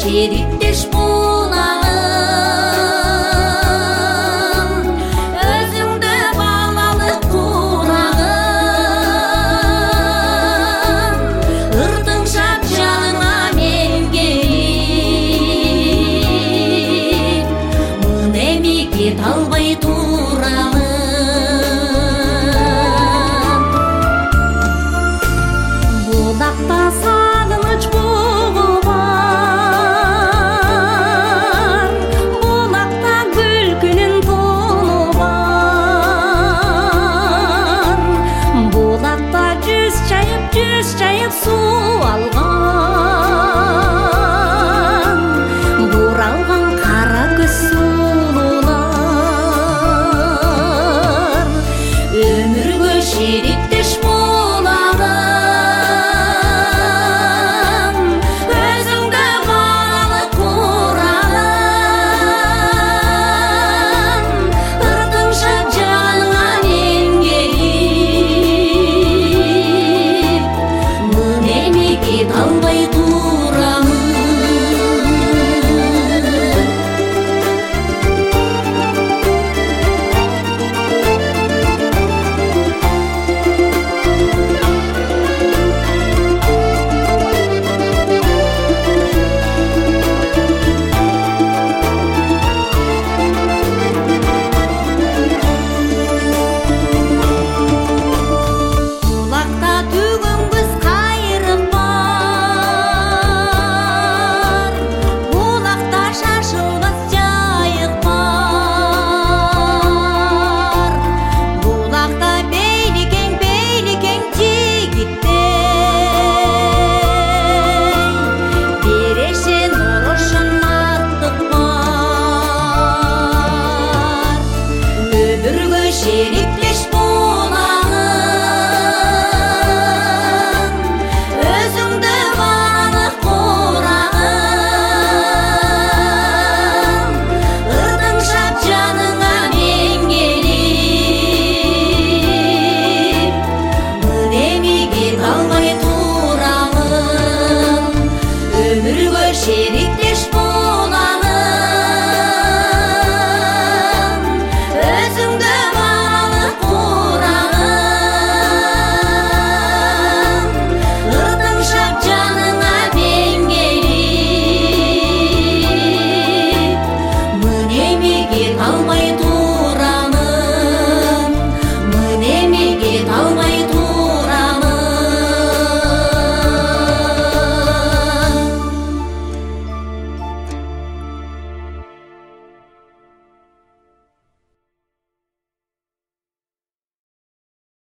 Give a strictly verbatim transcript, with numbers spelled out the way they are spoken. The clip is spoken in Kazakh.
шериктеш болағым, өзіңді балалық құрағым, ыртың шап жаныңа мен келіп, мынеме кет албай турағым. Болақта сағыныш бұғы бар, болақта күлкінің тоны бар, болақта жүз шайып, жүз шайып су алған, бұралған қара көз сұлулар, өмірге шеріктеш болағым, өзіңді балалық құрағым, ыртың шап жаныңа мен келіп, мынеме кет албай турамын. Бұлақта түгіңгіз қайырық бар, бұлақта шашылмас жайық бар, бұлақта бейлікең бейлікең жігіттей, берешен ұрышын артық бар, өбірге шері